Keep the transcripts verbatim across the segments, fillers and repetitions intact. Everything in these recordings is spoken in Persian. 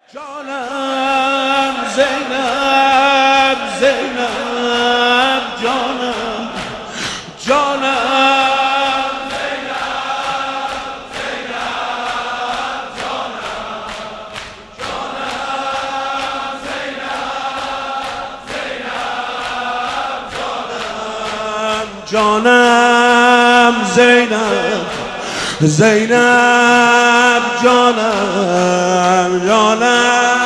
جانم زینب زینب جانم جانم زینب زینب جانم جانم زینب زینب جانم جانم زینب زینب جانم جانم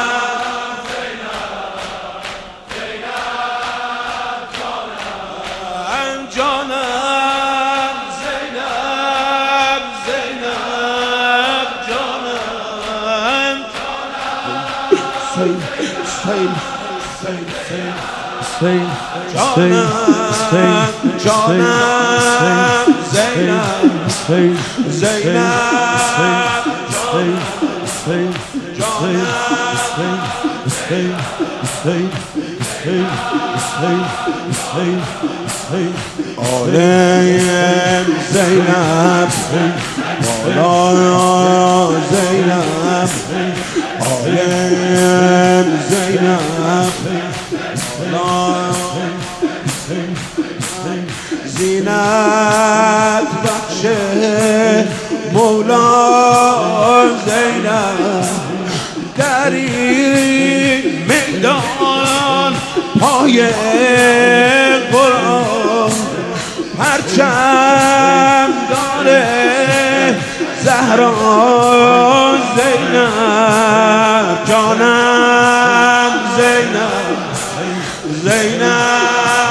آلیم زینب والا زینب آلیم زینب زینت بخش مولا زینب در این میدان پای قرآن پرچم داره زهرا زینب جانم زینب زینب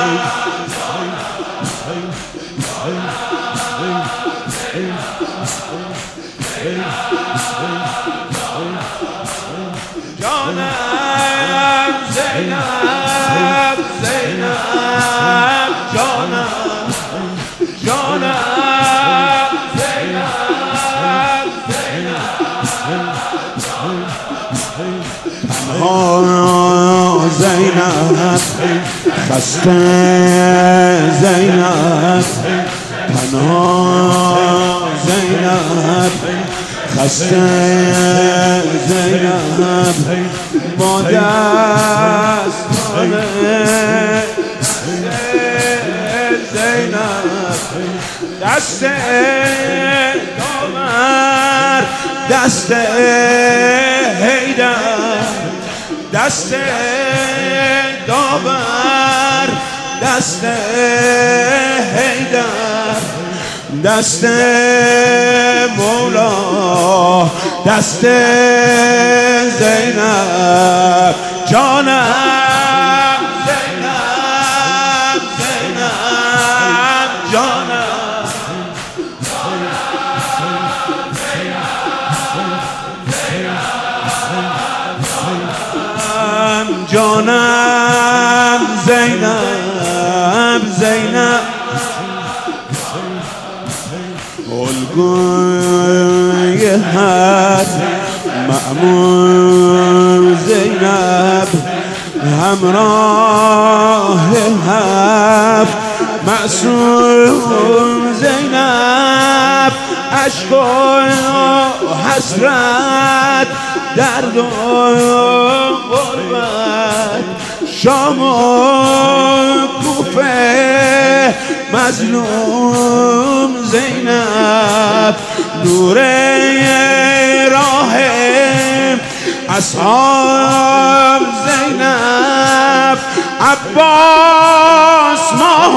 جانم زینب زینب جانم جانم زینب زینب تنها زینب خسته زینب تنها زینب خسته زینب با دستان زینب دست دامر دست حیدر دست دامر دست حیدر دست مولا دست زینب جانم زینب زینب جانم جانم زینب زینب الگوی هست مأمون زینب همراه هفت معصوم زینب عشق و حسرت درد و غربت شام و کوفه مظلوم زینب نور راه اصحاب زینب عباس ماه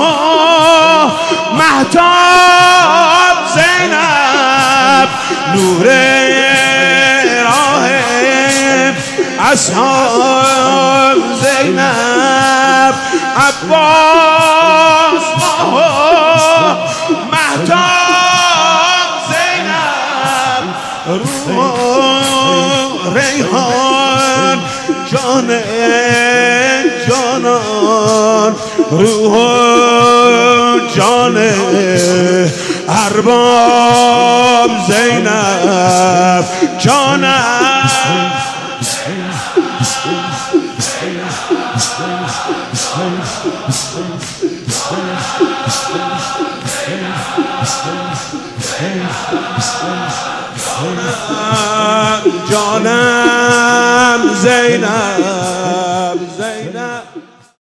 مهتاب زینب نور راه اصحاب زینب عباس ماه مهتاب زینب روح ریحان جان جانان روح جان ارباب زینب جانم جانم زینب زینب